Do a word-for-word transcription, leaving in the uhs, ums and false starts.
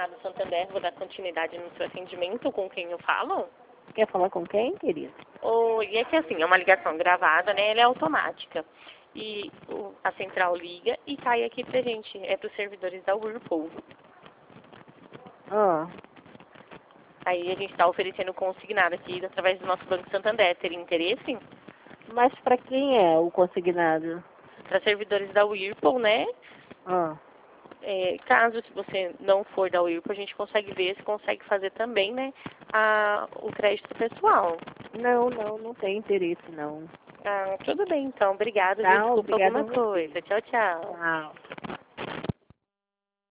Consignado Santander, vou dar continuidade no seu atendimento. Com quem eu falo? Quer falar com quem, querido? Oi, é que assim, é uma ligação gravada, né? Ela é automática. E o- a central liga e cai aqui pra gente. É pros servidores da Whirlpool. Ah, Aí a gente está oferecendo consignado aqui através do nosso Banco Santander. Teria interesse? mas para quem é o consignado? Para servidores da Whirlpool, né? Ah, É, caso se você não for da Whirlpool, a gente consegue ver se consegue fazer também, né? A, o crédito pessoal. não, não, não tem interesse, não. Ah, tudo bem então. Obrigada. Tá, Desculpa obrigada alguma a você. coisa. Tchau, tchau. Tchau.